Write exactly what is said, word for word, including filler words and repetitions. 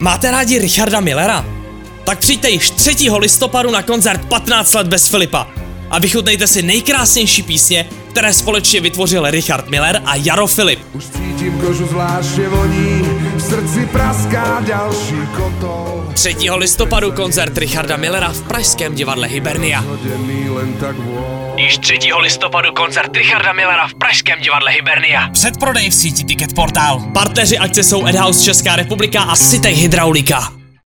Máte rádi Richarda Millera? Tak přijďte již třetího listopadu na koncert patnáct let bez Filipa a vychutnejte si nejkrásnější písně, které společně vytvořil Richard Miller a Jaro Filip. Už cítím kožu zvláště voní, v srdci praská další kotol. třetího listopadu koncert Richarda Millera v pražském divadle Hibernia. Již třetího listopadu koncert Richarda Millera v pražském divadle Hibernia. Předprodej v síti Ticket Portál. Partneři akce jsou Edhouse Česká republika a Citej Hydraulika.